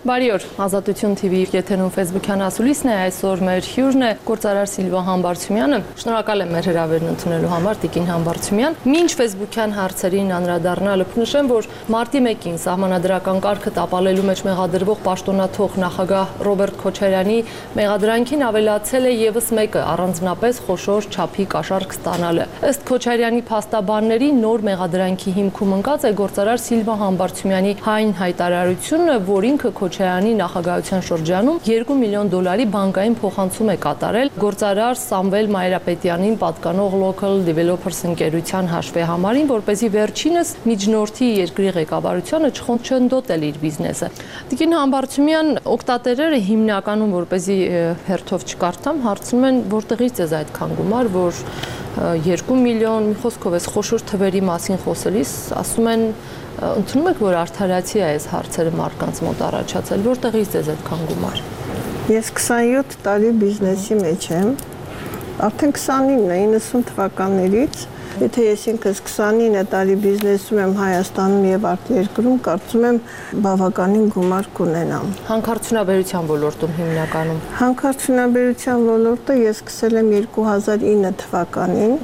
Բարի օր, Ազատություն TV եթերում Facebook-յան ասուլիսն է, այսօր մեր հյուրն է գործարար Սիլվա Համբարձումյանը։ Շնորհակալ եմ մեր հրավերն ընդունելու համար, Տիկին Համբարձումյան։ Մինչ Facebook-յան հարցերին անդրադառնալը նշեմ, որ մարտի 1-ին սահմանադրական կարգը տապալելու մեջ մեղադրվող պաշտոնաթող նախագահ Ռոբերտ Քոչարյանի մեղադրանքին ավելացել է եւս մեկը, առանձնապես խոշոր չափի կաշառք ստանալը։ Ըստ Քոչարյանի փաստաբանների նոր մեղադրանքի հիմքում ընկած է գործարար Սիլվա Համբարձումյանի հայն հայտարարությունը, որ ինքը Քոչարյանի նախագահության շրջանում $2 միլիոն բանկային փոխանցում է կատարել գործարար Սամվել Մայրապետյանին պատկանող Local Developers ընկերության հաշվեհամարին, որպեսզի վերջինս միջնորդի երկրի ղեկավարությանը չխոչընդոտել իր բիզնեսը։ Տիկին Համբարձումյան, օգտատերերը հիմնականում, որպեսզի հերթով չկարդամ, հարցնում են, որտեղից է այդքան գումար, որ 2 միլիոն, մի խոսքով էս խոշոր թվերի մասին խոսելիս ասում են ընդունում եք, որ արդարացի է այս հարցերը մարդկանց մոտ առաջացել, որտեղից է այդքան գումար։ Ես 27 տարի բիզնեսի մեջ եմ, արդեն 90 թվականներից, եթե ես ինքս 29 տարի բիզնեսում եմ Հայաստանում եւ արտերկրում, կարծում եմ բավականին գումար կունենամ։ Հանքարդյունաբերության ոլորտում հիմնականում։ Հանքարդյունաբերության ոլորտը ես սկսել եմ 2009 թվականին,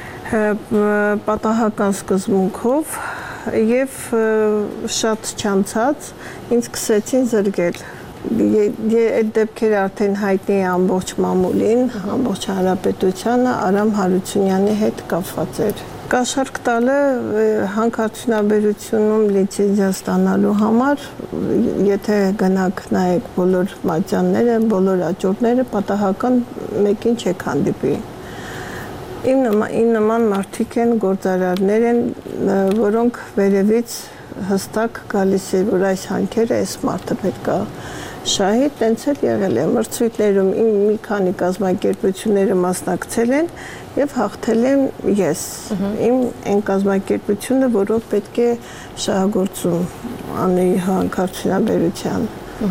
պատահական սկզբունքով եւ շատ չանցած ինձ սկսեցին զրկել։ Այդ դեպքերը արդեն հայտնի է ամբողջ մամուլին, ամբողջ հանրապետությանը, Արամ Հարությունյանի հետ կապված էր։ Կաշառք տալը հանքարդյունաբերությունում լիցենզիա ստանալու համար, եթե գնաք նայեք բոլոր մատյանները, բոլոր աճուրդները, պատահական մեկին չեք հանդիպի։ Իմ նման մարդիկ են, գործարարներ են, որոնք վերևից հստակ գալիս է, որ այս հանքերը այս մարդը պետք է շահի, տենց էլ եղել է։ Մրցույթներում իմ մի քանի կազմակերպությունները մասնակցել են եւ հաղթել եմ ես։ Իմ այն կազմակերպությունը, որով պետք է շահագործում անի հանքարդյունաբերության։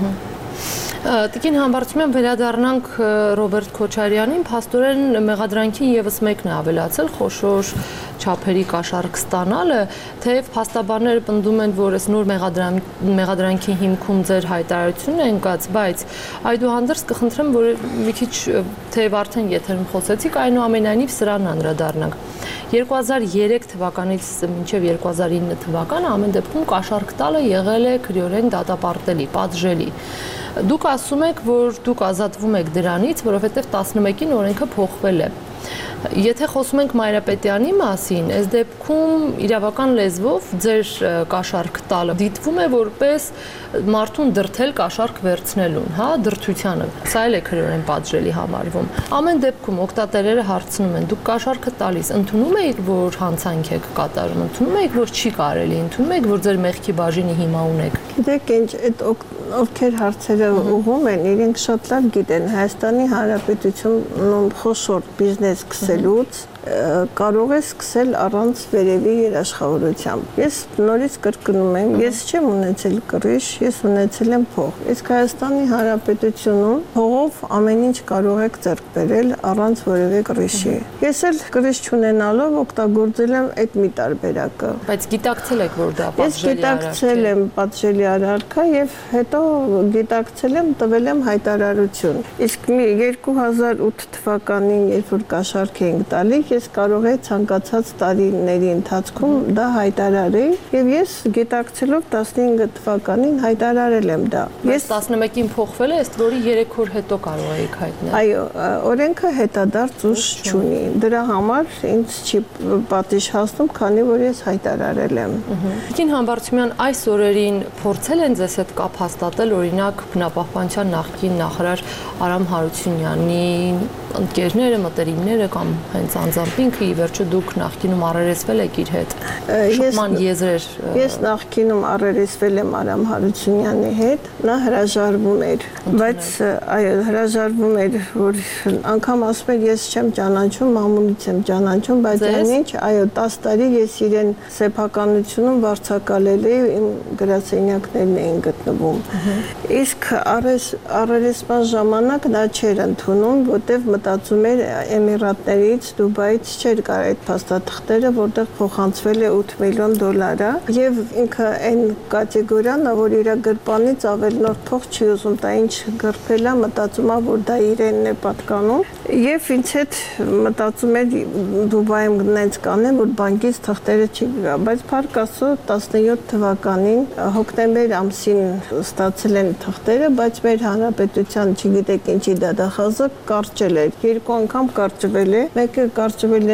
Տիկին Համբարձումյան, վերադառնանք Ռոբերտ Քոչարյանին, փաստորեն մեղադրանքին եւս մեկն է ավելացել խոշոր չափերի կաշառք ստանալը, թեև փաստաբանները պնդում են, որ այս նոր մեղադրանքի հիմքում ձեր հայտարարությունն է ընկած, բայց այդուհանդերձ կխնդրեմ, որ մի քիչ թեև արդեն եթերում խոսեցիք, այնուամենայնիվ սրան անդրադառնանք։ 2003 թվականից մինչև 2009 թվականը ամեն դեպքում կաշառք տալը եղել է քրեորեն դատապարտելի, պատժելի։ Դուք ասում եք, որ դուք ազատվում եք դրանից, որովհետև 11-ին օրենքը փոխվել է։ Եթե խոսում ենք Մայրապետյանի մասին, այս դեպքում իրավական լեզվով ձեր կաշառք տալը դիտվում է որպես մարդուն դրթել կաշառք վերցնելուն, հա, դրդությանը։ Սա էլ է քրեորեն պատժելի համարվում։ Ամեն դեպքում օգտատերերը հարցնում են, դուք կաշառքը տալիս ընդունում եք, որ հանցանք եք կատարում, ընդունում եք, որ չի կարելի, ընդունում եք, որ ձեր մեղքի բաժինի հիմա ունեք։ Գիտեք, այդ ովքեր հարցերը ուղղում են, իրենք շատ լավ գիտեն Հայաստանի Հանրապետությունում խոշոր բիզնես սկսելուց կարող է սկսել առանց վերևի երաշխավորությամբ։ Ես նորից կրկնում եմ, ես չեմ ունեցել կռիչ, ես ունեցել եմ փող։ Իսկ Հայաստանի Հանրապետությունում փողով ամեն ինչ կարող եք ձեռք բերել առանց որևէ կռիչի։ Ես էլ կռիչ չունենալով օգտագործել եմ այդ մի տարբերակը։ Բայց գիտակցել եք, որ դա պատժելի արարք է։ Ես գիտակցել եմ պատժելի արարք եւ հետո գիտակցել եմ, տվել եմ հայտարարություն։ Իսկ 2008 թվականին, երբ որ կաշառք էինք տալի, ես կարող եմ ցանկացած տարիների ընթացքում դա հայտարարել եւ ես գիտակցելով 15 թվականին հայտարարել եմ դա։ Ես 11-ին փոխվել է, ըստ որի 3 օր հետո կարող եք հայտնել։ Այո, օրենքը հետադարձ ուժ չունի։ Դրա համար ինձ չի պատիժ հասնում, քանի որ ես հայտարարել եմ։ Տիկին Համբարձումյան, այս օրերին փորձել են ձեզ հետ կապ հաստատել, օրինակ բնապահպանության նախկին նախարար Արամ Հարությունյանի ընկերները, մտերիմները կամ հենց անձամբ ինքը ի վերջո դուք նախկինում առերեսվել եք իր հետ։ Շփման եզրեր։ Ես նախկինում առերեսվել եմ Արամ Հարությունյանի հետ, նա հրաժարվում էր, բայց այո, հրաժարվում էր, որ անգամ ասում էր ես չեմ ճանաչում, մամուլից եմ ճանաչում, բայց այնինչ, այո, 10 տարի ես իրեն սեփականությունում վարձակալել էի, իմ գրասենյակներն էին գտնվում։ Իսկ առերեսման ժամանակ նա չէր ընդունում, որտեղ մտածում էր Էմիրատներից, Դուբայից վկայից չէր կար այդ փաստաթղթերը, որտեղ փոխանցվել է $8 միլիոն եւ ինքը այն կատեգորիան, որ իր գրպանից ավելնորդ փող չի ուզում տա, ինչ գրփել է, մտածում է, որ դա իրենն է պատկանում եւ ինձ հետ մտածում էր Դուբայում գնաց կանեն, որ բանկից թղթերը չի գա, բայց փառք Աստծո 17 թվականին հոկտեմբեր ամսին ստացել են թղթերը, բայց մեր հանրապետության չգիտեք ինչի դատախազը կարճել էր, երկու անգամ կարճվել է, մեկը կարճվել է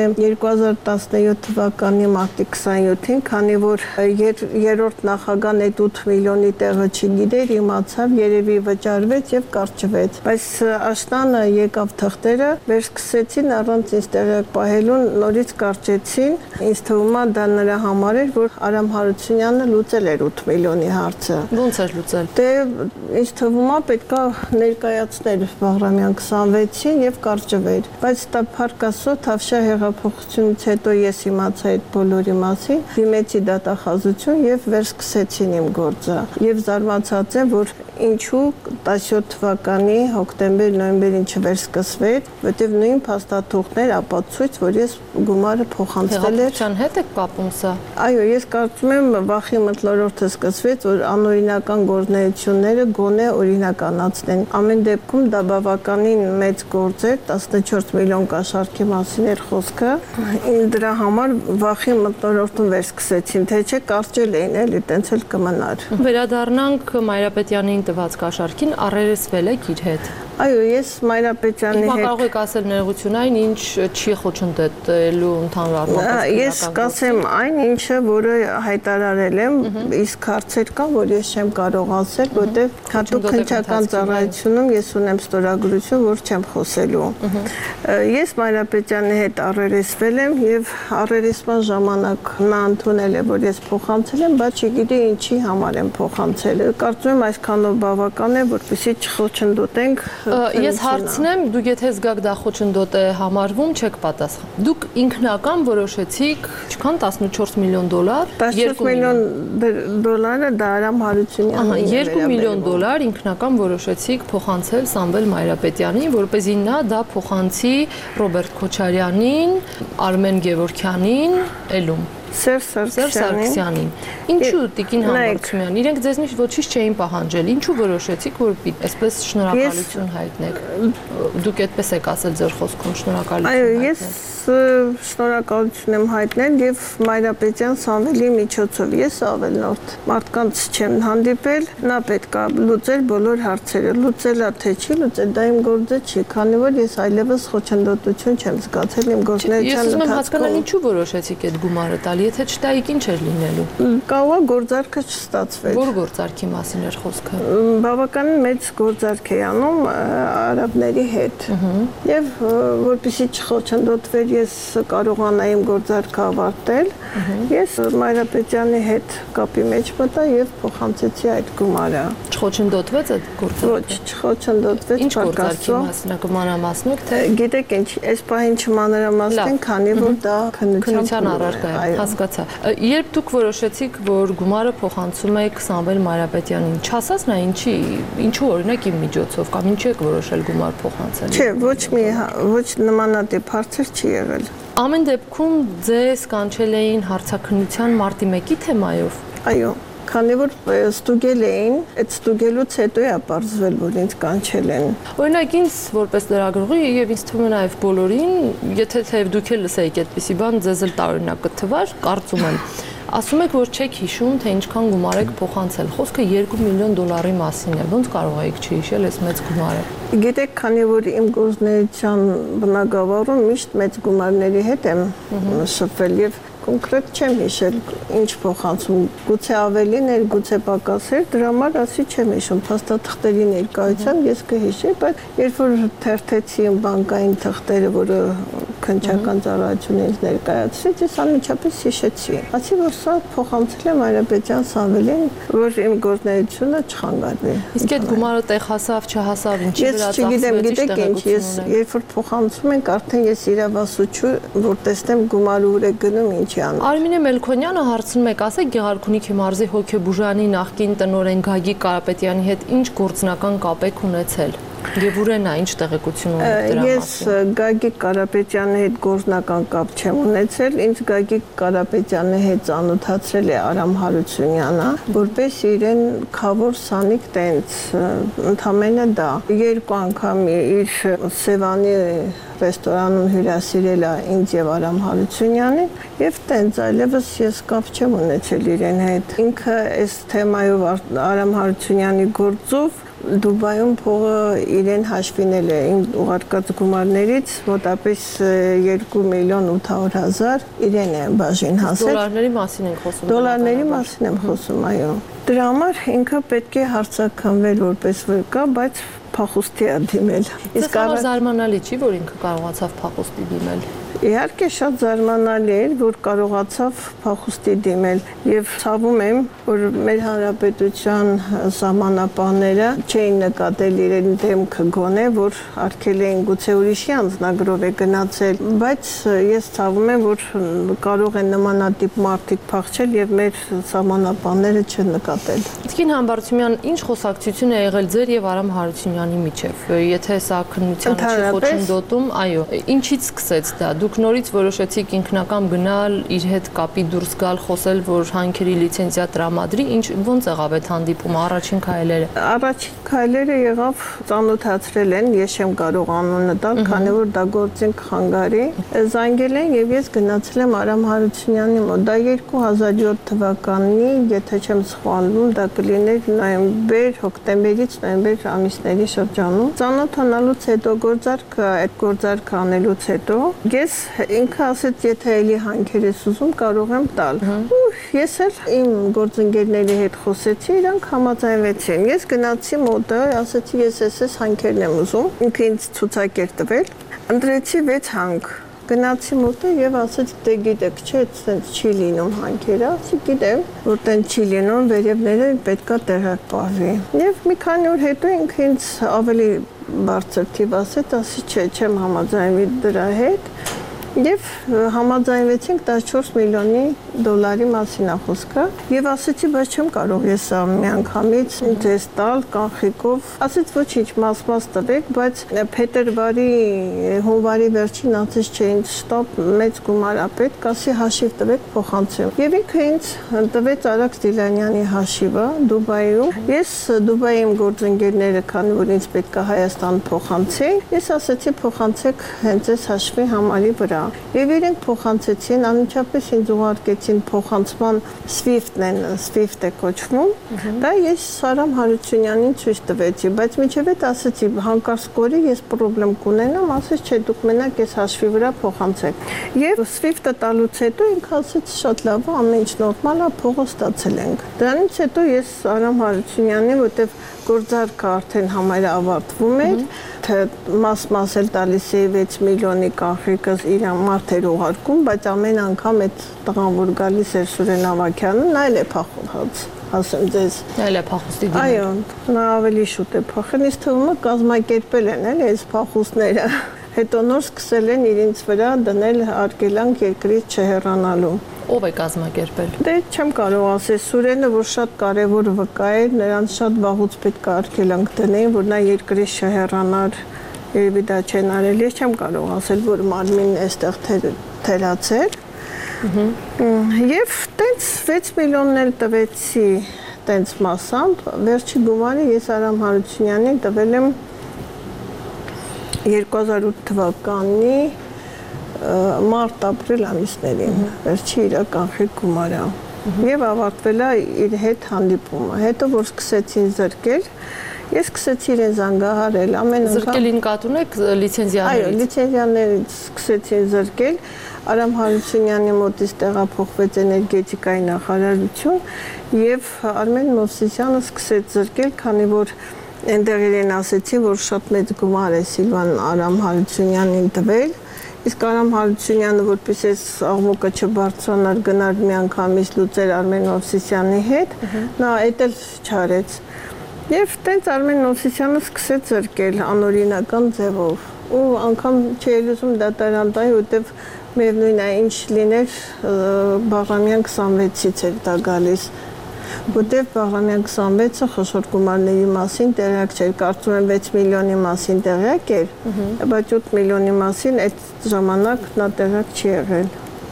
2017 թվականի մարտի 27-ին, քանի որ երրորդ նախագահն այդ 8 միլիոնի տեղը չգիտեր, իմացավ, երևի վճարվեց եւ կարճվեց, բայց աշտանը եկավ թղթերը, վերսկսեցին առանց ինձ տեղյակ պահելուն նորից կարճեցին, ինձ թվում է դա նրա համար էր, որ Արամ Հարությունյանը լուծել էր 8 միլիոնի հարցը։ Ոնց էր լուծել։ Դե ինձ թվում է պետքա ներկայացներ Բաղրամյան 26-ին եւ կարճվեր, բայց դա փառք Աստծո Թավշյա հեղափոխությունից հետո ես իմացա այդ բոլորի մասին, դիմեցի դատախազություն եւ վերսկսեցին իմ գործը եւ զարմացած եմ, որ ինչու 17 թվականի հոկտեմբեր-նոյեմբերին չվերսկսվեր, որտեղ նույն փաստաթուղթներ ապացույց, որ ես գումարը փոխանցել եմ։ Հեղափոխության հետ եք կապում սա։ Այո, ես կարծում եմ վախի մթնոլորտը սկսվեց, որ անօրինական գործունեությունները գոնե օրինականացնեն։ Ամեն դեպքում դա բավականին մեծ գործ էր, 14 միլիոն կաշառքի մասին էր խոսքը։ Դրա համար վախի մթնոլորտում վերսկսեցին, թե չէ կարճել էին, էլի տենց էլ կմնար։ Վերադառնանք Մայրապետյանին տված կաշառքին, առերեսվել եք իր հետ։ Այո, ես Մայրապետյանի հետ կարող եք ասել ներողությունային, ինչ չի խոչընդոտելու ընդհանուր առմամբ։ Ես կասեմ այն ինչը, որը հայտարարել եմ, իսկ հարցեր կան, որ ես չեմ կարող ասել, որտեղ հատուկ քննչական ծառայությունում ես ունեմ ստորագրություն, որ չեմ խոսելու։ Ես Մայրապետյանի հետ առերեսվել եմ եւ առերեսման ժամանակ նա ընդունել է, որ ես փոխանցել եմ, բայց չգիտի ինչի համար եմ փոխանցել։ Կարծում եմ այսքանով բավական է, որպեսզի չխոչընդոտենք։ Ես հարցնեմ, դուք եթե զգաք դա խոչընդոտ է համարվում, չեք պատասխան։ Դուք ինքնական որոշեցիք, չքան $14 միլիոն, $14 միլիոն դոլարը դա Արամ Հարությունյանն է։ $2 միլիոն ինքնական որոշեցիք փոխանցել Սամվել Մայրապետյանին, որպեսզի նա դա փոխանցի Ռոբերտ Քոչարյանին, Արմեն Գևորգյանին, Էլում։ Սերժ Սարգսյանին։ Ինչու Տիկին Համբարձումյան, իրենք ձեզնից ոչինչ չէին պահանջել, ինչու որոշեցիք, որ այսպես շնորհակալություն հայտնեք։ Դուք այդպես եք ասել ձեր խոսքում, շնորհակալություն։ Այո, ես շնորհակալություն եմ հայտնել եւ Մայրապետյան Սամվելի միջոցով։ Ես ավելնորդ մարդկանց չեմ հանդիպել, նա պետք է լուծել բոլոր հարցերը, լուծելա թե չի լուծել, դա իմ գործը չի, քանի որ ես այլևս խոչընդոտություն չեմ զգացել իմ գործունեության ընթացքում։ Ես ուզում եմ հասկանալ ինչու որոշեցիք այդ գումարը տալ, եթե չտայիք ինչ էր լինելու։ Կարող է գործարքը չստացվեր։ Որ գործարքի մասին էր խոսքը։ Բավականին մեծ գործարք է անում արաբների հետ։ Եվ որպեսզի չխոչընդոտվեր ես կարողանայի իմ գործարքը ավարտել, ես Մայրապետյանի հետ կապի մեջ մտա եւ փոխանցեցի այդ գումարը։ Չխոչընդոտվեց այդ գործարքը։ Ոչ, չխոչընդոտվեց։ Ինչ գործարքի մասին կմանրամասնեք, թե գիտեք ինչ, այս պահին չմանրամասնենք, քանի որ դա քննության առարկա է, հասկացա։ Երբ դուք որոշեցիք, որ գումարը փոխանցում եք Սամվել Մայրապետյանին, չասաց նա ինչու օրինակ իմ միջոցով կամ ինչու եք որոշել գումար փոխանցել։ Չէ, ոչ նմանատիպ հարցեր չի եղել։ Ամեն դեպքում ձեզ կանչել էին հարցաքննության մարտի 1-ի թեմայով։ Այո, քանի որ ստուգել էին, այդ ստուգելուց հետո է ապարզվել, որ ինձ կանչել են։ Օրինակ ինձ որպես լրագրողի եւ ինձ թվում է նաեւ բոլորին, եթե թեև դուք էլ լսեիք այդպիսի բան, ձեզ էլ տարօրինակ կթվար, կարծում եմ։ Ասում եք, որ չեք հիշում, թե ինչքան գումար եք փոխանցել։ Խոսքը $2 միլիոն մասին է։ Ոնց կարող եք չհիշել այս մեծ գումարը։ Գիտեք, քանի որ իմ գործունեության բնագավառում միշտ մեծ գումարների հետ եմ շփվել եւ կոնկրետ չեմ հիշել ինչ փոխանցում, գուցե ավելին էր, գուցե պակաս էր, դրա համար ասի չեմ հիշում, փաստաթղթերի ներկայությամբ ես կհիշեի, բայց երբ որ թերթեցի բանկային թղթերը, որը քննչական ծառայությունը ինձ ներկայացրեց, ես անմիջապես հիշեցի։ Ասի որ սա փոխանցել եմ Մայրապետյան Սամվելին, որ իմ գործունեությունը չխանգարվի։ Իսկ այդ գումարը տեղ հասավ, չհասավ, ինչի վրա ծախսվեց, ես չգիտեմ, գիտեք ինչ, ես երբ որ փոխանցում ենք, արդեն ես իրավասու որ տեսնեմ գումարը ուր է գնում, ինչ Արմինե Մելքոնյանը հարցնում եք, ասեք Գեղարքունիքի մարզի հոկեբուժանի նախկին տնօրեն Գագիկ Կարապետյանի հետ ինչ գործնական կապ եք ունեցել։ Եվ ուրենա ինչ տեղեկություն ունեք դրա Ես մասին։ Գագիկ Կարապետյանի հետ գործնական կապ չեմ ունեցել, ինձ Գագիկ Կարապետյանի հետ ծանոթացրել է Արամ Հարությունյանը, որպես իրեն խավոր սանիկ տենց ընդամենը դա։ Երկու անգամ իր Սևանի ռեստորանում հյուրասիրել է ինձ եւ Արամ Հարությունյանին եւ տենց այլևս ես կապ չեմ ունեցել իրեն հետ։ Ինքը այս թեմայով Արամ Հարությունյանի գործով Դուբայում փողը իրեն հաշվինել է ուղարկած գումարներից մոտապես 2,800,000 իրեն է բաժին հասել։ Դոլարների մասին ենք խոսում։ Դոլարների մասին եմ խոսում, այո։ Դրա համար ինքը պետք է հարցակնվել որպես վկա, բայց փախուստի է դիմել։ Իսկ զարմանալի չի, որ ինքը կարողացավ փախուստի դիմել։ Իհարկե շատ զարմանալի էր, որ կարողացավ փախուստի դիմել եւ ցավում եմ, որ մեր հանրապետության սահմանապահները չէին նկատել իրեն դեմքը գոնե, որ արգել էին գուցե ուրիշի անձնագրով է գնացել, բայց ես ցավում եմ, որ կարող են նմանատիպ մարդիկ փախչել եւ մեր սահմանապահները չնկատել։ Տիկին Համբարձումյան, ինչ խոսակցություն է եղել ձեր եւ Արամ Հարությունյանի միջեւ։ Եթե սա քննությանը չի խոչընդոտում, այո, ինչից սկսեց դա։ Դուք նորից որոշեցիք ինքնակամ գնալ, իր հետ կապի դուրս գալ, խոսել, որ հանքերի լիցենզիա տրամադրի, ոնց եղավ այդ հանդիպումը, առաջին քայլերը։ Առաջին քայլերը եղավ ծանոթացրել են, ես չեմ կարող անունը տալ, քանի որ դա գործենք խանգարի։ Զանգել են եւ ես գնացել եմ Արամ Հարությունյանի մոտ։ Դա 2007 թվականի, եթե չեմ սխալվում, դա կլիներ նոյեմբեր, հոկտեմբերից նոյեմբեր ամիսների շրջանում։ Ծանոթանալուց հետո այդ գործարքը անելուց հետո ես ինքը ասեց, եթե էլի հանքեր ես ուզում, կարող եմ տալ։ Ու ես էլ իմ գործընկերների հետ խոսեցի, իրանք համաձայնվեցին։ Ես գնացի մոտը, ասեցի, ես հանքերն եմ ուզում։ Ինքը ինձ ցուցակ էր տվել։ Ընտրեցի 6 հանք։ Գնացի մոտը եւ ասեցի, դե գիտեք, չէ, այդպես չի լինում հանքերը, ասի գիտեմ, որ տենց չի լինում, վերևները պետքա տեղակ պահվի։ Եվ մի քանի օր հետո ինքը ինձ ավելի բարձր թիվ ասեց, ասի, չէ, չեմ համաձայնվի դրա հետ։ Եվ համաձայնվեցինք 14 միլիոնի դոլարի մասին խոսքը եւ ասեցի, բայց չեմ կարող ես միանգամից ձեզ տալ կանխիկով։ Ասեց, ոչինչ, մաս տվեք, բայց փետրվարի հունվարի վերջին ասեց, չէ, ինձ շտապ մեծ գումար է պետք, ասի հաշիվ տվեք, փոխանցեմ։ Եվ ինքը ինձ տվեց Արաքս Դիլանյանի հաշիվը Դուբայում։ Ես Դուբայի իմ գործընկերները, քանի որ ինձ պետք է Հայաստան փոխանցեին, ես ասեցի փոխանցեք հենց այս հաշվի համարի վրա։ Եվ իրենք փոխանցեցին, անմիջապես ինձ ուղարկեցին փոխանցման Swift է կոչվում։ Դա ես Արամ Հարությունյանին ցույց տվեցի, բայց միջև այդ ասեցի, հանկարծ կորի ես խնդրեմ կունենամ, ասեց, չէ, դուք մենակ այս հաշվի վրա փոխանցեք։ Եվ Swift-ը տալուց հետո ինքը ասեց, շատ լավ է, ամեն ինչ նորմալ է, փողը ստացել ենք։ Դրանից հետո ես Արամ Հարությունյանին, որտեվ գործարքը արդեն համարը ավարտվում էր, թե մաս էլ տալիս է 6 միլիոնի կանխիկը իրան մարդ էր ուղարկում, բայց ամեն անգամ այդ տղան, որ գալիս էր Սուրեն Ավագյանը, նա էլ է փախած, ասեմ ձեզ։ Էլ է փախուստի դիմել։ Այո, նա ավելի շուտ է փախել, ինձ թվում է կազմակերպել են էլ այս փախուստները։ Հետո նոր սկսել են իրենց վրա դնել արգելանք երկրից չհեռանալու։ Ով է կազմակերպել։ Դե չեմ կարող ասել, Սուրենը, որ շատ կարևոր վկա էր, նրան շատ վաղուց պետք է արգելանք դնեին, որ նա երկրից չհեռանար, երևի դա չեն արել, ես չեմ կարող ասել, որ մարմինն այստեղ թերացել։ Եվ տենց 6 միլիոնն էլ տվեցի տենց մասամբ, վերջի գումարը ես Արամ Հարությունյանին տվել եմ 2008 թվականի մարտ-ապրիլ ամիսներին, վերջի իր կանխիկ գումարը։ Եվ ավարտվել է իր հետ հանդիպումը։ Հետո որ սկսեցին զրկել, ես սկսեցի իրեն զանգահարել, ամեն անգամ զրկելին կատուն եք լիցենզիաներից։ Այո, լիցենզիաներից սկսեցին զրկել։ Արամ Հարությունյանի մոտից տեղափոխվեց էներգետիկայի նախարարություն եւ Արմեն Մովսիսյանը սկսեց զրկել, քանի որ այնտեղ իրեն ասեցի, որ շատ մեծ գումար է Սիլվան Արամ Հարությունյանին տվել։ Իսկ Արամ Հարությունյանը, որպես այս աղմուկը չբարձրանար, գնար միանգամից լուծեր Արմեն Մովսիսյանի հետ, նա այդ էլ չարեց։ Եվ տենց Արմեն Մովսիսյանը սկսեց զրկել անօրինական ձևով։ Ու անգամ չէր ուզում դատարան տալ, որտեվ միևնույն է ինչ լիներ, Բաղրամյան 26-ից էր դա գալիս։ Որտեվ Բաղրամյան 26-ը խոշոր գումարների մասին տեղյակ չէր, կարծում եմ 6 միլիոնի մասին տեղյակ էր, բայց 8 միլիոնի մասին այդ ժամանակ նա տեղյակ չի եղել։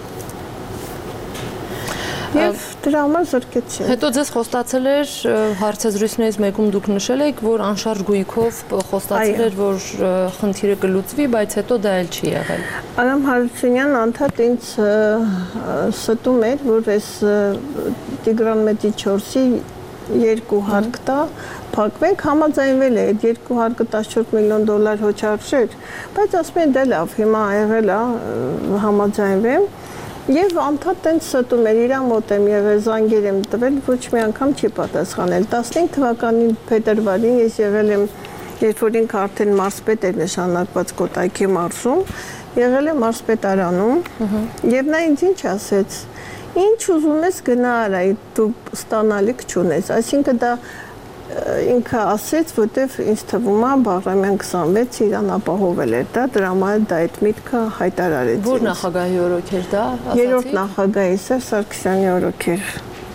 Եվ դրա համար զրկեցին։ Հետո ձեզ խոստացել էր հարցազրույցներից մեկում դուք նշել եք, որ անշարժ գույքով խոստացել էր, որ խնդիրը կլուծվի, բայց հետո դա էլ չի եղել։ Արամ Հարությունյանն անդադ ինձ ստում էր, որ այս Տիգրան Մեծի 4-ի 2 հարկ տա, փակվենք, համաձայնվել է, այդ 2 հարկը 14 միլիոն դոլար հոչարժեր, բայց ասում են դե լավ, հիմա եղել է, համաձայնվեմ։ Եվ անդադ տենց ստում էր, իրա մոտ եմ եղել, զանգեր եմ տվել, ոչ մի անգամ չի պատասխանել։ 15 թվականի փետրվարին ես եղել եմ, երբ որ ինքը արդեն մարզպետ էր նշանակված Կոտայքի մարզում, եղել եմ մարզպետարանում, եւ նա ինձ ինչ ասեց. Ինչ ուզում ես գնա արա, դու ստանալիք չունես, այսինքն դա ինքը ասեց, որտեվ ինձ թվում է Բաղրամյան 26 իրան ապահովել էր դա, դրա համար դա այդ միտքը հայտարարեց։ Որ նախագահի օրոք էր դա, ասացի։ Երրորդ նախագահի Սերժ Սարգսյանի օրոք էր։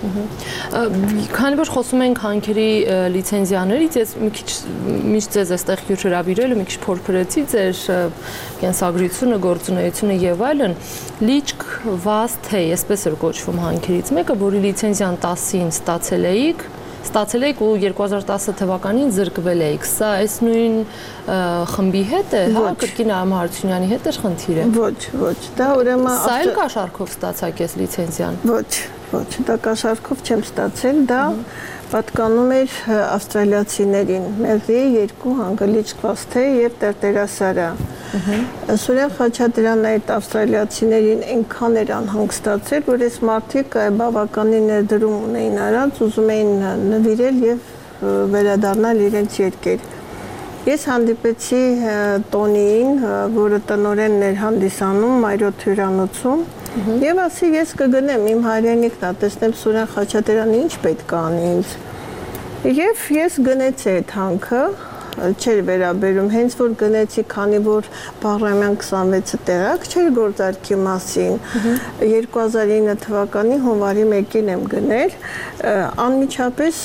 Քանի որ խոսում ենք հանքերի լիցենզիաներից, ես մի քիչ միշտ ձեզ այստեղ հյուր հրավիրել ու մի քիչ փորփրեցի ձեր կենսագրությունը, գործունեությունը եւ այլն, լիճք վազ թե, այսպես էր կոչվում հանքերից մեկը, որի լիցենզիան 10-ին ստացել եք ու 2010 թվականին զրկվել եք։ Սա այս նույն խմբի հետ է, հա, կրկին Արամ Հարությունյանի հետ էր խնդիրը։ Ոչ, դա ուրեմն Սա էլ կաշառքով ստացաք այս լիցենզիան։ Ոչ, դա կաշառքով չեմ ստացել, դա պատկանում էր ավստրալիացիներին, Մեղրիի 2 հանգլիճկվածթե եւ Տերտերասարա։ Սուրեն Խաչատրյանն այդ ավստրալիացիներին այնքան էր անհանգստացել, որ այս մարդիկ բավականին ներդրում ունեին արած, ուզում էին նվիրել եւ վերադառնալ իրենց երկեր։ Ես հանդիպեցի Տոնիին, որը տնօրենն էր հանդիսանում Մայրոթ հյուրանոցում, եւ ասի ես կգնեմ իմ հայրենիքն է, տեսնեմ Սուրեն Խաչատրյանը ինչ պետք է անի ինձ։ Եվ ես գնեցի այդ հանքը, չէր վերաբերում, հենց որ գնեցի, քանի որ Բաղրամյան 26-ը տեղակ չէր գործարքի մասին, 2009 թվականի հունվարի 1-ին եմ գնել, անմիջապես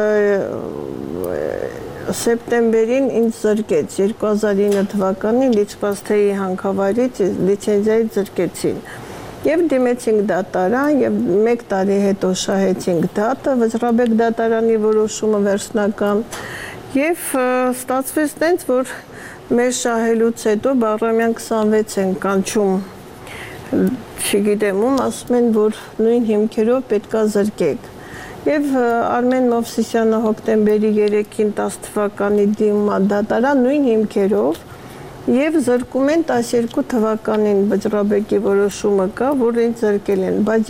սեպտեմբերին ինձ զրկեց, 2009 թվականի լիցվածքների հանքավայրից լիցենզիայից զրկեցին։ Եվ դիմեցինք դատարան եւ 1 տարի հետո շահեցինք դատը, Վճռաբեկ դատարանի որոշումը վերջնական եւ ստացվեց տենց, որ մեր շահելուց հետո Բաղրամյան 26 են կանչում, չգիտեմ ում, ասում են, որ նույն հիմքերով պետքա զրկեք։ Եվ Արմեն Մովսիսյանը հոկտեմբերի 3-ին 10 թվականի դիմումա դատարան նույն հիմքերով եւ զրկում են 12 թվականին Վճռաբեկի որոշումը կա, որ ինձ զրկել են, բայց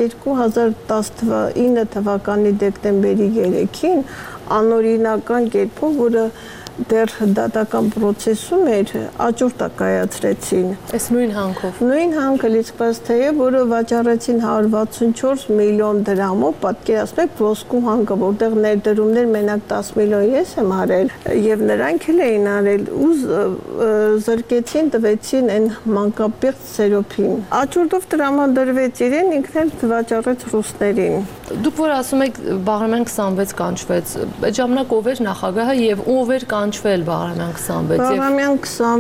2019 թվականի դեկտեմբերի 3-ին անօրինական կերպով, որը դեռ դատական process-ում էր, աճուրդ կայացրեցին։ Այս նույն հանքով։ Նույն հանքը լիցվածքները, որը վաճառեցին 164 միլիոն դրամով, պատկերացնեք ոսկու հանքը, որտեղ ներդրումներ մենակ 10 միլիոն ես եմ արել, եւ նրանք էլ էին արել ու զրկեցին, տվեցին այն մանկապիղծ Սերոփին։ Աճուրդով տրամադրվեց իրեն, ինքն էլ վաճառեց ռուսներին։ Դուք որ ասում եք Բաղրամյան 26 կանչվեց, այդ ժամանակ ով էր նախագահը եւ ով էր կանչվել Բաղրամյան 26 եւ Բաղրամյան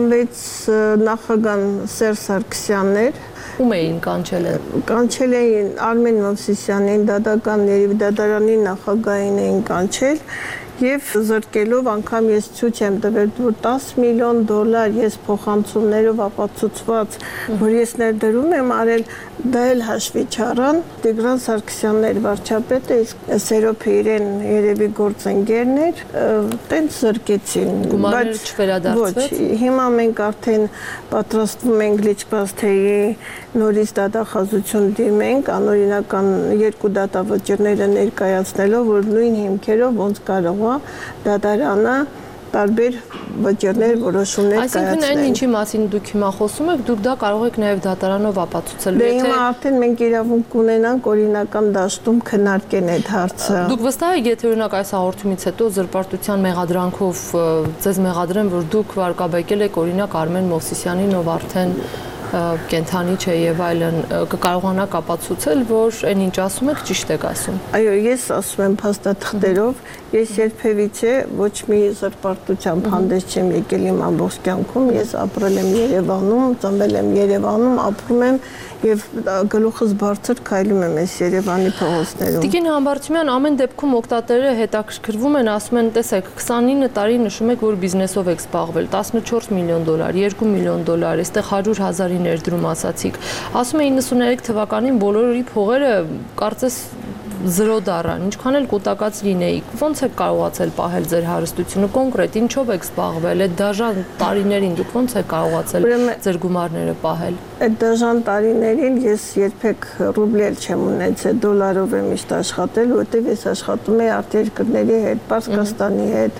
26 նախագահան Սերժ Սարգսյանն էր։ Ում էին կանչել։ Կանչել էին Արմեն Մովսիսյանին, դատարանի նախագահին էին կանչել եւ զրկելով անգամ ես ցույց եմ տվել, որ 10 միլիոն դոլար ես փոխանցումներով ապացուցված, որ ես ներդրում եմ արել, դա էլ հաշվի չառան, Տիգրան Սարգսյանն էր վարչապետը, իսկ Սերոփը իրեն երևի գործընկերն էր, տենց զրկեցին։ Գումարը չվերադարձվեց։ Ոչ, հիմա մենք արդեն պատրաստվում ենք լիճվածքերի նորից դատախազություն դիմենք, անօրինական 2 դատավճիռները ներկայացնելով, որ նույն հիմքերով ոնց կարող է դատարանը տարբեր վճիռներ, որոշումներ կայացնել։ Այսինքն այն ինչի մասին դուք հիմա խոսում եք, դուք դա կարող եք նաև դատարանով ապացուցել։ Դե հիմա արդեն մենք իրավունք ունենանք օրինական դաշտում քննարկեն այդ հարցը։ Դուք վստահ եք, եթե օրինակ այս հաղորդումից հետո զրպարտության մեղադրանքով ձեզ մեղադրեն, որ դուք վարկաբեկել եք օրինակ Արմեն Մովսիսյանին, ով արդեն կենթանի չէ եւ այլն, կկարողանաք ապացուցել, որ այն ինչ ասում եք ճիշտ եք ասում։ Այո, ես ասում եմ փաստաթղթերով, ես երբևիցե ոչ մի զրպարտությամբ հանդես չեմ եկել իմ ամբողջ կյանքում, ես ապրել եմ Երևանում, ծնվել եմ Երևանում, ապրում եմ եւ գլուխս բարձր քայլում եմ այս Երևանի փողոցներում։ Տիկին Համբարձումյան, ամեն դեպքում օգտատերերը հետաքրքրվում են, ասում են, տեսեք, 29 տարի նշում եք, որ բիզնեսով եք զբաղվել, $14 միլիոն, $2 միլիոն, այստեղ 100,000-ի ներդրում ասացիք։ Ասում են 93 թվականին բոլորի փողերը կարծես 0 դառան, ինչքան էլ կուտակած լինեիք, ո՞նց եք կարողացել պահել ձեր հարստությունը, կոնկրետ ինչով եք զբաղվել, այդ դաժան տարիներին դուք ո՞նց եք կարողացել ձեր գումարները պահել։ Այդ դաժան տարիներին ես երբեք ռուբլել չեմ ունեցել, դոլարով եմ միշտ աշխատել, որտեղ ես աշխատում եի արտերկրների հետ, Պարսկաստանի հետ։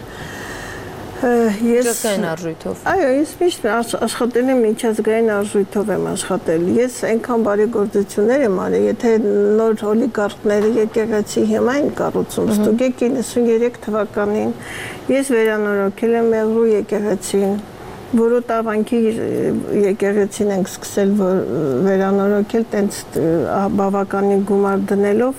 Միջազգային արժույթով։ Այո, ես միշտ աշխատել եմ միջազգային արժույթով եմ աշխատել։ Ես այնքան բարեգործություններ եմ արել, եթե նոր օլիգարխները եկեղեցի հիմա են կառուցում, ստուգեք 93 թվականին ես վերանորոգել եմ Մեղրու եկեղեցին, Որոտավանքի եկեղեցին ենք սկսել վերանորոգել, տենց բավականին գումար դնելով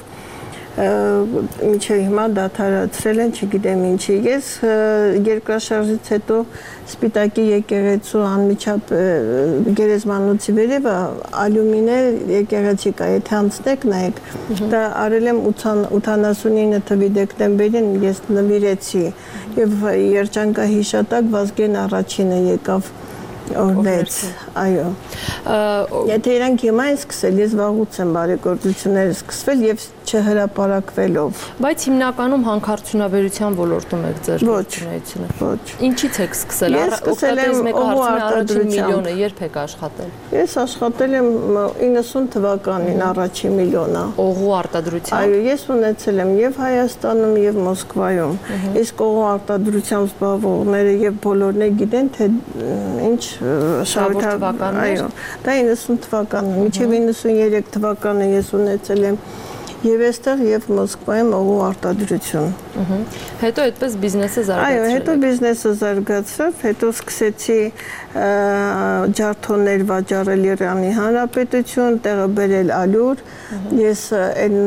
մինչև հիմա դադարացրել են, չգիտեմ ինչի։ Ես երկրաշարժից հետո Սպիտակի եկեղեցու անմիջապ գերեզմանոցի վերևը ալյումինե եկեղեցի կա, եթե անցնեք նայեք, դա արել եմ 89 թվականի դեկտեմբերին ես նվիրեցի եւ երջանկահիշատակ Վազգեն առաջինը եկավ օրնեց, այո։ Եթե իրանք հիմա են սկսել, ես վաղուց եմ բարեգործությունները սկսվել եւ չհրապարակվելով։ Բայց հիմնականում հանքարդյունաբերության ոլորտում եք ձեր գործունեությունը։ Ոչ։ Ինչից եք սկսել։ Ես սկսել եմ առաջին միլիոնը երբ եք աշխատել։ Ես աշխատել եմ 90 թվականին առաջին միլիոնը։ Օղու արտադրությամբ։ Այո, ես ունեցել եմ եւ Հայաստանում եւ Մոսկվայում։ Իսկ օղու արտադրությամբ զբաղվողները եւ բոլորները գիտեն, թե ինչ շարունակական, այո, դա 90 թվականն, մինչև 93 թվականը ես ունեցել եմ եւ այստեղ եւ Մոսկվայում օղու արտադրություն։ Հետո այդպես բիզնեսը զարգացրել։ Այո, հետո բիզնեսը զարգացավ, հետո սկսեցի ջարդոններ վաճառել Իրանի Հանրապետություն, տեղը բերել ալյուր։ Ես այն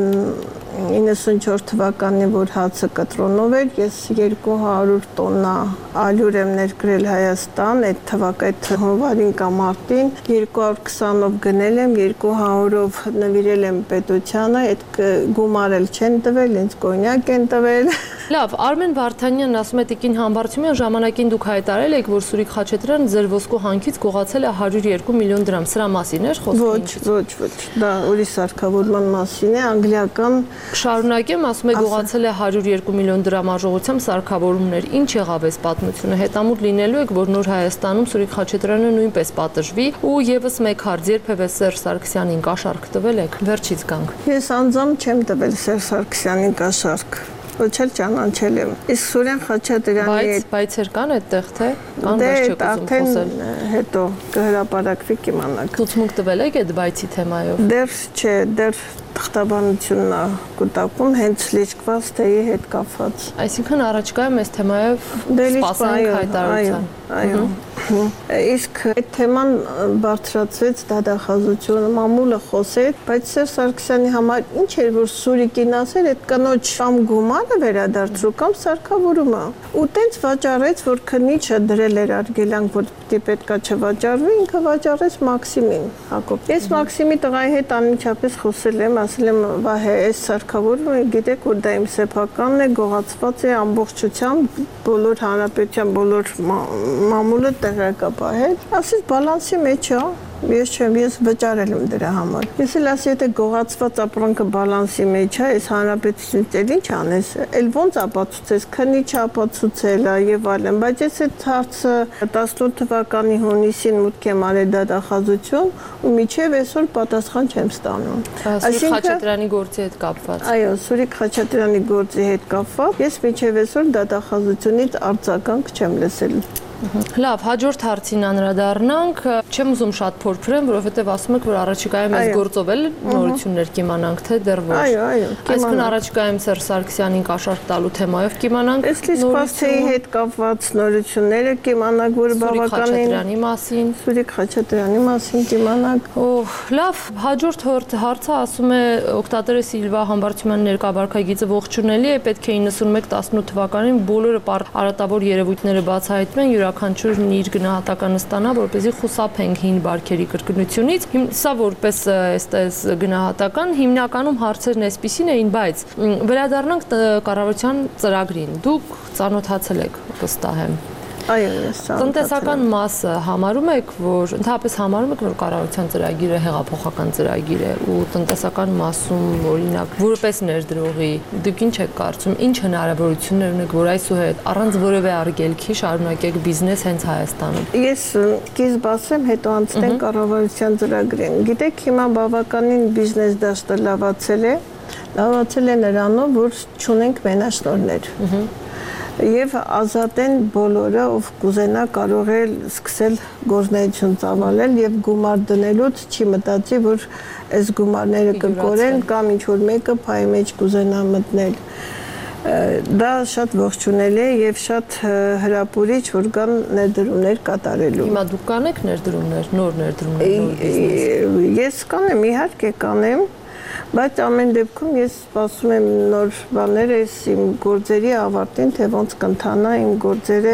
94 թվականին, որ հացը կտրոնով էր, ես 200 տոննա ալյուր եմ ներկրել Հայաստան, այդ հունվարին կամ մարտին, 220-ով գնել եմ, 200-ով նվիրել եմ պետությանը, այդ գումարել չեն տվել, ինձ կոնյակ են տվել։ Լավ, Արմեն Վարդանյանն ասում է Տիկին Համբարձումյան, ժամանակին դուք հայտարարել եք, որ Սուրիկ Խաչատրյանը ձեր ոսկու հանքից գողացել է 102 միլիոն դրամ, սրա մասին էր խոսքը։ Ոչ, դա ուրիշ սարքավորման մասին է, անգլիական։ Շարունակեմ, ասում է գողացել է 102 միլիոն դրամ արժողությամբ սարքավորումներ։ Ինչ եղավ այս պատմությունը։ Հետամուտ լինելու եք, որ Նոր Հայաստանում Սուրիկ Խաչատրյանը նույնպես պատժվի ու եւս մեկ հարց, երբևէ Սերժ Սարգսյանին կաշառք տվել եք։ Վերջից գանք։ Ես անձամբ չեմ տվել Սերժ Սարգսյանին կաշառք։ Ոչ էլ ճանաչել եմ։ Իսկ Սուրեն Խաչատրյանի բայց կան այդտեղ թե կան դեռ չեք ուզում խոսել։ Հետո կհրապարակվի կիմանաք։ Ցուցմունք տվել եք այդ բայցի թեմայով։ Դեռ չէ, դեռ թղթաբանությունն է կուտակում հենց լիճկված թեյի հետ կապված։ Այսինքն առաջկայում այս թեմայով սպասենք հայտարարության։ Այո։ Իսկ այդ թեման բարձրացվեց դատախազությունը, մամուլը խոսեց, բայց Սերժ Սարգսյանի համար ինչ էր, որ Սուրիկին ասել, այդ կնոջ կամ գումարը վերադարձրու կամ սարքավորումը։ Ու տենց վաճառեց, որ քննիչը դրել էր արգելանք, որ պետքա չվաճառվի, ինքը վաճառեց Մաքսիմին, Հակոբ։ Ես Մաքսիմի տղայի հետ անմիջապես խոսել եմ, ասել եմ, վահե, այս սարքավորումը գիտեք, որ դա իմ սեփականն է, գողացված է ամբողջությամբ, բոլոր հանրապետության, բոլոր մամուլը տեղակա պահել, ասես բալանսի մեջ է, ես վճարել եմ դրա համար։ Ես էլ ասի, եթե գողացված ապրանքը բալանսի մեջ է, այս հանրապետությունից էլ ինչ անես, էլ ոնց ապացուցես, քննիչ ապացուցել է եւ այլն, բայց ես այդ հարցը 18 թվականի հունիսին մուտք եմ արել դատախազություն ու միջև այսօր պատասխան չեմ ստանում։ Սուրիկ Խաչատրյանի գործի հետ կապված։ Այո, Սուրիկ Խաչատրյանի գործի հետ կապված ես միջև այսօր դատախազությունից արձագանք չեմ լսել։ Լավ, հաջորդ հարցին անդրադառնանք, չեմ ուզում շատ փորփրեմ, որովհետև ասում եք, որ առաջիկայում այս գործով էլ նորություններ կիմանանք, թե դեռ ոչ։ Այո, այսինքն առաջիկայում Սերժ Սարգսյանին կաշառք տալու թեմայով կիմանանք։ Էսլի սպասեի հետ կապված նորությունները կիմանանք, որ բավականին Սուրիկ Խաչատրյանի մասին կիմանանք։ Լավ, հաջորդ հարցը ասում է օգտատերը Սիլվա Համբարձումյանի ներկայվարքագիծը ողջունելի է, պետք է 91-18 թվականին բոլորը արատավոր երևույթները բացահայտվեն, յուրաքանչյուրն իր գնահատականը ստանա, որպեսզի խուսափենք հին բարքերի կրկնությունից։ Սա որպես այստես գնահատական, հիմնականում հարցերն այսպիսին էին, բայց վերադառնանք կառավարության ծրագրին։ Դուք ծանոթացել եք, վստահ եմ։ Այո, ես տնտեսական մասը համարում եք, որ ընդհանրապես համարում եք, որ կառավարության ծրագիրը հեղափոխական ծրագիր է ու տնտեսական մասում, օրինակ, որպես ներդրողի, դուք ինչ եք կարծում, ինչ հնարավորություններ ունեք, որ այսուհետ առանց որևէ արգելքի շարունակեք բիզնես հենց Հայաստանում։ Ես սկիզբ ասեմ, հետո անցնենք կառավարության ծրագրին։ Գիտեք, հիմա բավականին բիզնես դաշտը լավացել է նրանով, որ չունենք մենաշնորհներ։ Եվ ազատ են բոլորը, ով կուզենա կարող է սկսել գործունեություն ծավալել եւ գումար դնելուց չի մտածի, որ այս գումարները կկորեն կամ ինչ որ մեկը փայի մեջ կուզենա մտնել։ Դա շատ ողջունելի է եւ շատ հրապուրիչ, որ կան ներդրումներ կատարելու։ Հիմա դուք կանեք ներդրումներ, նոր ներդրումներ, նոր բիզնես։ Ես կանեմ, իհարկե կանեմ, բայց ամեն դեպքում ես սպասում եմ նոր բաներ այս իմ գործերի ավարտին, թե ոնց կընթանա իմ գործերը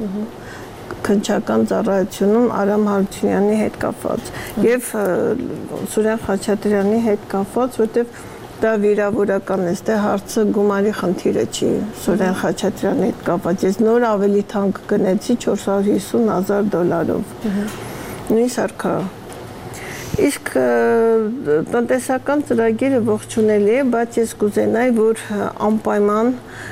քննչական ծառայությունում Արամ Հարությունյանի հետ կապված եւ Սուրեն Խաչատրյանի հետ կապված, որտեղ դա վիրավորական է, ստե հարցը գումարի խնդիրը չի Սուրեն Խաչատրյանի հետ կապված։ Ես նոր ավելի թանկ գնեցի $450,000-ով։ Նույն սարքա։ Իսկ տնտեսական ծրագիրը ողջունելի է, բայց ես կուզենայի, որ անպայման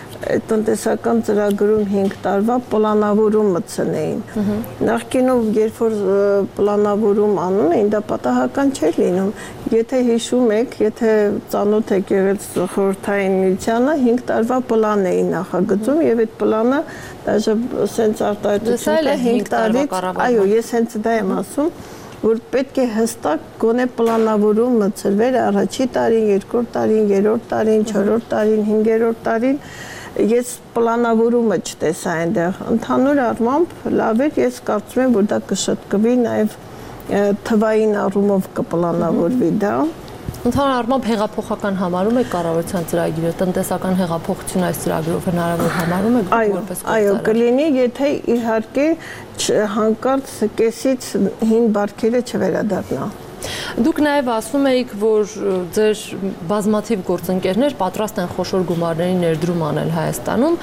տնտեսական ծրագրում 5 տարվա պլանավորում մտցնեին։ Նախկինում, երբ որ պլանավորում անում էին, դա պատահական չէր լինում։ Եթե հիշում եք, եթե ծանոթ եք եղել խորհրդային միությանը, 5 տարվա պլան էին նախագծում եւ այդ պլանը դաժե սենց արտահայտությունն է 5 տարից, այո, ես հենց դա եմ ասում, որ պետք է հստակ գոնե պլանավորում մտցվեր առաջի տարին, երկրորդ տարին, երրորդ տարին, չորրորդ տարին, հինգերորդ տարին, ես պլանավորումը չտեսա այնտեղ։ Ընդհանուր առմամբ լավ էր, ես կարծում եմ, որ դա կշտկվի, նաև թվային առումով կպլանավորվի դա։ Ընդհանուր առմամբ հեղափոխական համարում եք կառավարության ծրագիրը, տնտեսական հեղափոխություն այս ծրագրով հնարավոր համարում եք որպես գործարար։ Այո, կլինի, եթե իհարկե հանկարծ կեսից հին բարքերը չվերադառնա։ Դուք նաև ասում էիք, որ ձեր բազմաթիվ գործընկերներ պատրաստ են խոշոր գումարների ներդրում անել Հայաստանում,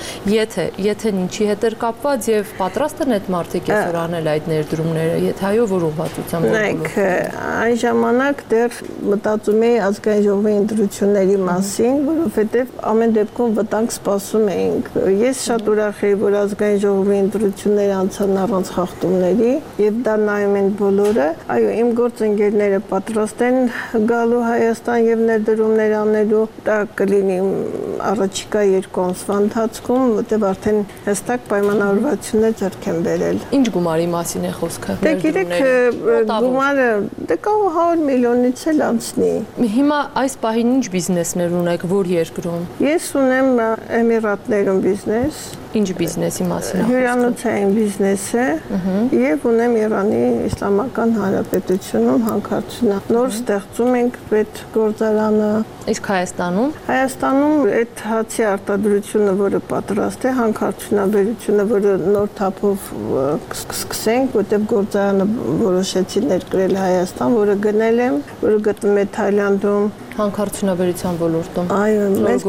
եթե ինչի հետ էր կապված եւ պատրաստ են այդ մարդիկ այսօր անել այդ ներդրումները, եթե այո, որ ուղղվածությամբ Նայեք, այն ժամանակ դեռ մտածում էի ազգային ժողովի ընտրությունների մասին, որովհետեւ ամեն դեպքում վտանգ սպասում էինք։ Ես շատ ուրախ եի, որ ազգային ժողովի ընտրությունները անցան առանց խախտումների եւ դա նայում են բոլորը։ Այո, իմ գործընկերները պատրաստ են գալու Հայաստան եւ ներդրումներ անելու, դա կլինի առաջիկա 2 ամսվա ընթացքում, որտեղ արդեն հստակ պայմանավորվածություններ ձեռք են բերել։ Ինչ գումարի մասին է խոսքը։ Դե գիտեք, գումարը դե կարող 100 միլիոնից էլ անցնի։ Հիմա այս պահին ինչ բիզնեսներ ունեք, որ երկրում։ Ես ունեմ Էմիրատներում բիզնես։ Ինչ բիզնեսի մասին է խոսքը։ Հյուրանոցային բիզնես է եւ ունեմ Իրանի Իսլամական Հանրապետությունում հանքարդյունա։ Նոր ստեղծում ենք պետ գործարանը։ Իսկ Հայաստանում։ Հայաստանում այդ հացի արտադրությունը, որը պատրաստ է, հանքարդյունաբերությունը, որը նոր թափով սկսենք, որտեղ գործարանը որոշեցի ներկրել Հայաստան, որը գնել եմ, որը գտնվում է Թայլանդում։ Հանքարդյունաբերության ոլորտում։ Այո, մեծ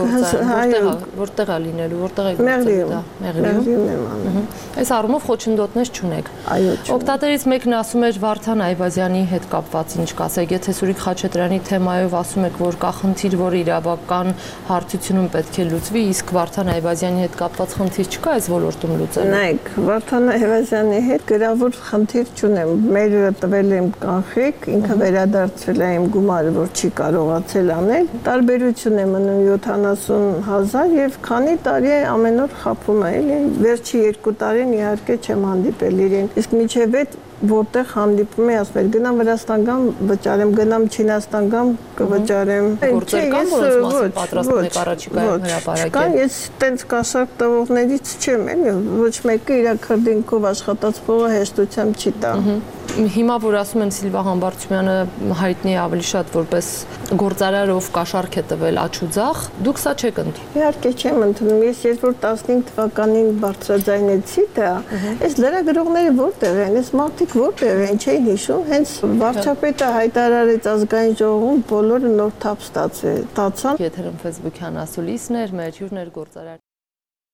որտեղ է լինելու, որտեղ է գործել։ Մեղրիում եմ անում։ Այս առումով խոչընդոտներ չունեք։ Այո, չունեմ։ Օգտատերից մեկն ասում էր Վարդան Այվազյանի հետ կապված ինչ կասեք, եթե Սուրիկ Խաչատրյանի թեմայով ասում եք, որ կա խնդիր, որ իրավական հարթությունում պետք է լուծվի, իսկ Վարդան Այվազյանի հետ կապված խնդիր չկա այս ոլորտում լուծելու։ Նայեք, Վարդան Այվազյանի հետ գրավոր խնդիր չունեմ։ Մերը տվել եմ կանխիկ, ինքը վերադարձրել է իմ գումարը, որ չի կարողացել կարողացել անել։ Տարբերություն է մնում 70,000 եւ քանի տարի է ամեն օր խփում է, էլի։ Վերջի 2 տարին իհարկե չեմ հանդիպել իրեն։ Իսկ միջև այդ որտեղ հանդիպում է ասվել գնամ Վրաստան գամ վճարեմ, գնամ Չինաստան գամ կվճարեմ։ Գործեր կան, որոնց մասին պատրաստվում եք առաջիկայում հրապարակել։ Կան, ես տենց կասակ տվողներից չեմ, էլի, ոչ մեկը իր քրդինքով աշխատած փողը հեշտությամբ չի տա։ Հիմա որ ասում են Սիլվա Համբարձումյանը հայտնի է ավելի շատ որպես գործարարով կաշառք է տվել աչուձախ, դուք սա չեք ընդունում։ Իհարկե չեմ ընդունում, ես երբ որ 15 թվականին բարձրաձայնեցի դա, այս լրագրողները որտեղ են, այս մարդիկ որտեղ են, չէին հիշում, հենց վարչապետը հայտարարեց ազգային ժողովում բոլորը նոր թափ ստացան։ Եթերում Facebook-յան ասուլիսներ, մեր հյուրներ գործարար